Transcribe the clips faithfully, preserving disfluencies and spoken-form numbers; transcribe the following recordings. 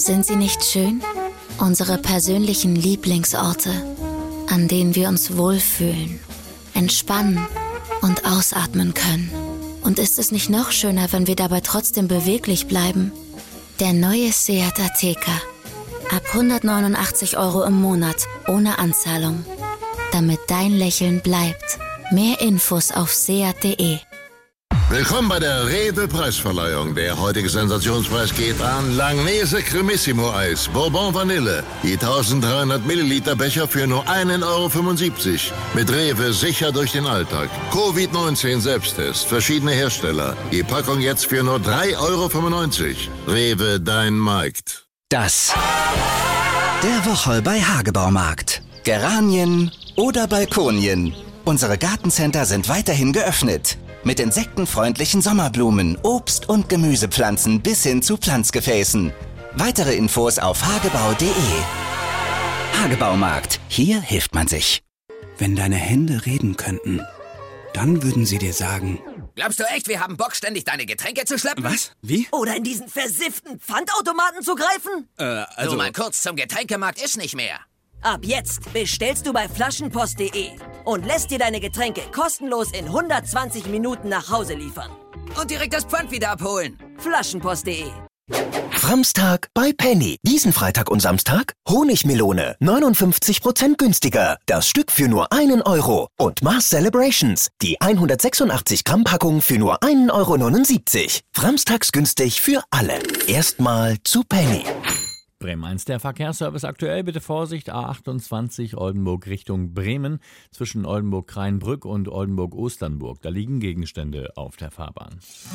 Sind sie nicht schön? Unsere persönlichen Lieblingsorte, an denen wir uns wohlfühlen, entspannen und ausatmen können. Und ist es nicht noch schöner, wenn wir dabei trotzdem beweglich bleiben? Der neue Seat Ateca. Ab hundertneunundachtzig Euro im Monat, ohne Anzahlung. Damit dein Lächeln bleibt. Mehr Infos auf seat punkt de. Willkommen bei der Rewe-Preisverleihung. Der heutige Sensationspreis geht an Langnese Cremissimo Eis, Bourbon Vanille. Die dreizehnhundert Milliliter Becher für nur einen Euro fünfundsiebzig. Mit Rewe sicher durch den Alltag. Covid neunzehn Selbsttest, verschiedene Hersteller. Die Packung jetzt für nur drei Euro fünfundneunzig. Rewe, dein Markt. Das der Woche bei Hagebaumarkt. Geranien oder Balkonien. Unsere Gartencenter sind weiterhin geöffnet. Mit insektenfreundlichen Sommerblumen, Obst- und Gemüsepflanzen bis hin zu Pflanzgefäßen. Weitere Infos auf hagebau punkt de. Hagebaumarkt. Hier hilft man sich. Wenn deine Hände reden könnten, dann würden sie dir sagen... Glaubst du echt, wir haben Bock, ständig deine Getränke zu schleppen? Was? Wie? Oder in diesen versifften Pfandautomaten zu greifen? Äh, also... So mal kurz zum Getränkemarkt ist nicht mehr. Ab jetzt bestellst du bei flaschenpost punkt de und lässt dir deine Getränke kostenlos in hundertzwanzig Minuten nach Hause liefern. Und direkt das Pfand wieder abholen. flaschenpost punkt de. Framstag bei Penny. Diesen Freitag und Samstag Honigmelone. neunundfünfzig Prozent günstiger. Das Stück für nur einen Euro. Und Mars Celebrations. Die hundertsechsundachtzig Gramm Packung für nur einen Euro neunundsiebzig. Framstags günstig für alle. Erstmal zu Penny. Bremen eins, der Verkehrsservice aktuell. Bitte Vorsicht, A achtundzwanzig Oldenburg Richtung Bremen zwischen Oldenburg-Kreinbrück und Oldenburg-Osternburg. Da liegen Gegenstände auf der Fahrbahn.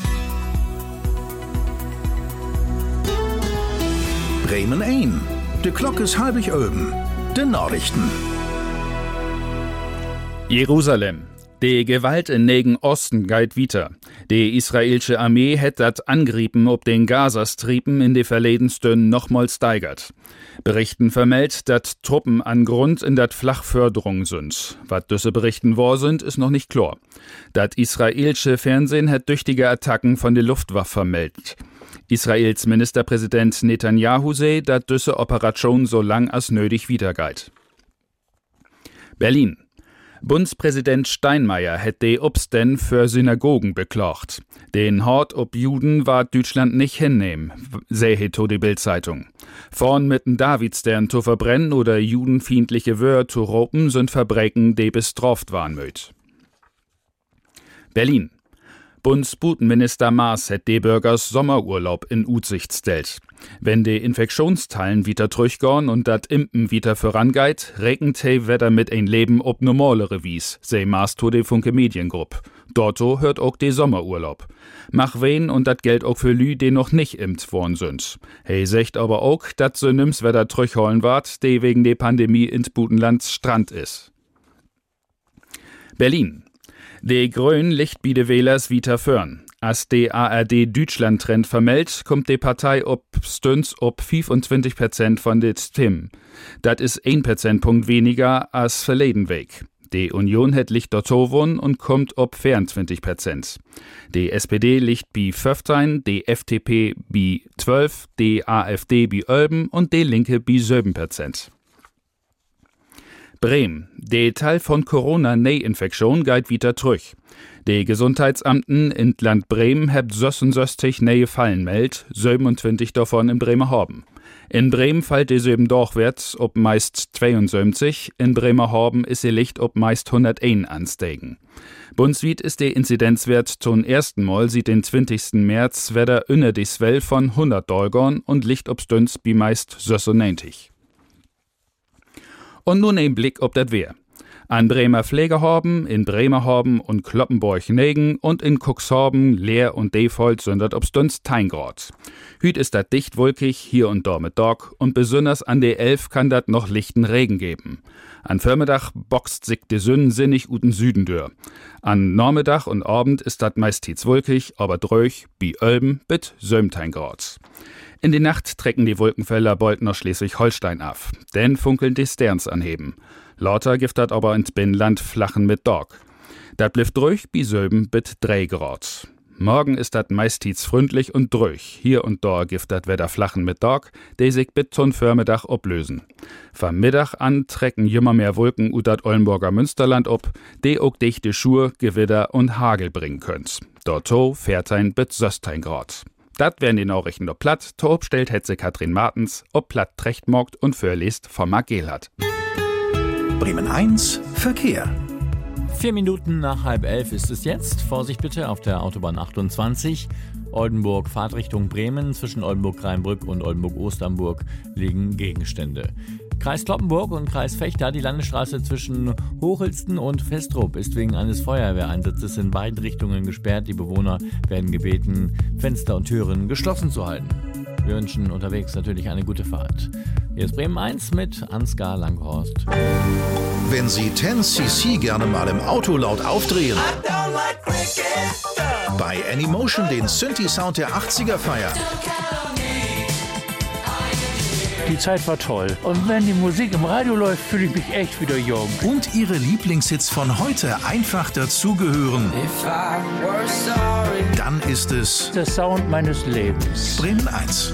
Bremen ein. De Glock is halbig oben. De Nachrichten. Jerusalem. Die Gewalt in Negen Osten geht weiter. Die israelische Armee hat dat Angriffen ob den Gazastrieben in die Verledenstön nochmals steigert. Berichten vermeldet, dat Truppen an Grund in dat Flachförderung sind. Was diese Berichten wahr sind, ist noch nicht klar. Dat israelische Fernsehen hat tüchtige Attacken von der Luftwaffe vermeldet. Israels Ministerpräsident Netanyahu sei, dat diese Operation so lang als nötig weitergeht. Berlin. Bundespräsident Steinmeier hat die Obsten für Synagogen beklagt. Den Hort ob Juden war Deutschland nicht hinnehmen, sähe die Bild-Zeitung. Vorn mit dem Davidstern zu verbrennen oder judenfeindliche Wörter zu ropen sind Verbrechen, die bestraft waren möt. Berlin. Bundesbotenminister Maas hat die Bürgers Sommerurlaub in Utsicht stellt. Wenn die Infektionsteilen wieder zurückgehen und dat Impen wieder vorangeht, regnet he Wetter mit ein Leben ob normalere Wies, sei Maas to de Funke Mediengrupp. Dorto hört auch de Sommerurlaub. Mach wen und dat Geld auch für Lü, die noch nicht impft worden sind. He secht aber auch, dat so nims Wetter zurückholen wart, de wegen de Pandemie ins Butenlands Strand is. Berlin. De Grön licht bi de Wählers wieder förn. Als de A R D-Deutschland-Trend vermeldet, kommt die Partei ob Stüns ob fünfundzwanzig Prozent von den Stimmen. Das ist ein Prozentpunkt weniger als verleden Weg. Die Union hat licht dort gewonnen und kommt ob vierundzwanzig Prozent. Die S P D liegt bi fünfzehn, die F D P bi zwölf, die A f D bi elf und die Linke bi sieben Prozent. Bremen. Der Teil von Corona-Ney-Infektion geht wieder zurück. Die Gesundheitsamten in Land Bremen haben sechsundsechzig neue Fallen meldet, siebenundzwanzig davon in Bremerhaven. In Bremen fällt die sieben durchwärts ob meist zweiundsiebzig, in Bremerhaven ist sie Licht ob meist hunderteins ansteigen. Bundesweit ist der Inzidenzwert zum ersten Mal seit den zwanzigsten März wieder unter die Swell von hundert Dolgern und Licht ob Stüns bi meist sechsundneunzig. Und nun ein Blick ob das Wehr. An Bremer Pflegehaben, in Bremerhaven und Kloppenborch-Negen und in Cuxhaven, Leer und Defold sind das ob Stüns tein Grad. Hüt ist dat dicht wolkig, hier und da mit Dog und besonders an de Elf kann dat noch lichten Regen geben. An Vormittag boxt sich de Sünden sinnig uten Süden dür. An Nachmittag und Abend ist dat meist hitz wolkig, aber dröch, bi Ölben, bit sömtein Grad. In die Nacht trecken die Wolkenfelder bald nach Schleswig-Holstein af, denn funkeln die Sterns anheben. Lauter gift dat aber ins Binnenland flachen mit Dog. Dat blieft ruhig bi söben bit drei Grad. Morgen ist dat meistens freundlich und dröch. Hier und da gibt dat Wetter flachen mit Tag, die sich bis zum Vormittag ablösen. Vom Mittag an trecken jümmer mehr Wolken ut dat Oldenburger Münsterland ob, die auch dichte Schuhe, Gewitter und Hagel bringen könnt. Dort fährt ein bis sechzehn Grad. Dat wären die Nachrichten ob Platt, to stellt hetze Katrin Martens, ob Platt trechtmogt und vorliest vom Magel hat. Bremen eins Verkehr. Vier Minuten nach halb elf ist es jetzt. Vorsicht bitte auf der Autobahn achtundzwanzig. Oldenburg, Fahrtrichtung Bremen. Zwischen Oldenburg-Rheinbrück und Oldenburg-Osternburg liegen Gegenstände. Kreis Cloppenburg und Kreis Vechta, die Landesstraße zwischen Hochelsten und Festrup ist wegen eines Feuerwehreinsatzes in beiden Richtungen gesperrt. Die Bewohner werden gebeten, Fenster und Türen geschlossen zu halten. Wir wünschen unterwegs natürlich eine gute Fahrt. Hier ist Bremen eins mit Ansgar Langhorst. Wenn Sie zehn Cc gerne mal im Auto laut aufdrehen, bei Anymotion den Synthi-Sound der achtziger feiern, die Zeit war toll. Und wenn die Musik im Radio läuft, fühle ich mich echt wieder jung. und Ihre Lieblingshits von heute einfach dazugehören, dann ist es Der Sound meines Lebens. Bremen eins.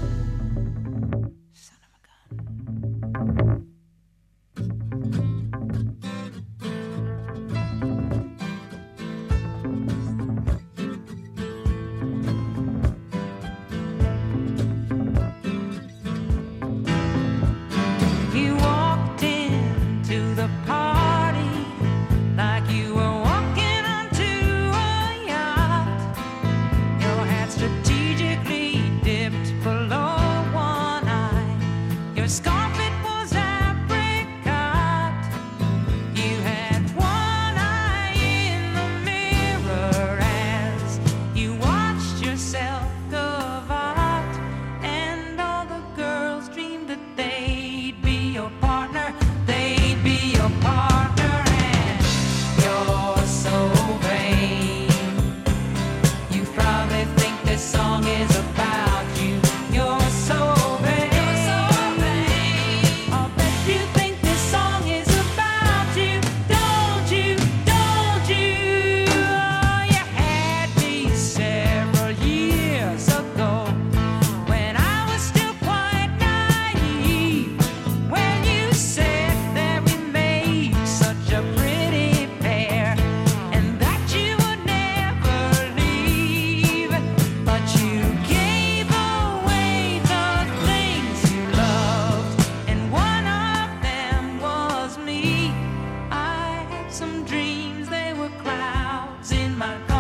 You walked into the party like you were walking onto a yacht. Your hat strategically dipped below one eye. Your scarf, it was apricot. You had one eye in the mirror as you watched yourself carve out. And all the girls dreamed that they'd be your partner, they'd be your partner, and you're so vain. You probably think this song is about you. You're so vain. I'll bet you think this song is about you. Don't you, don't you? Oh, you had me several years ago when I was still quite naive. When you said that we made such a pretty pair and that you would never leave, but you gave away the things you loved, and one of them was me. I had some dreams, they were clouds in my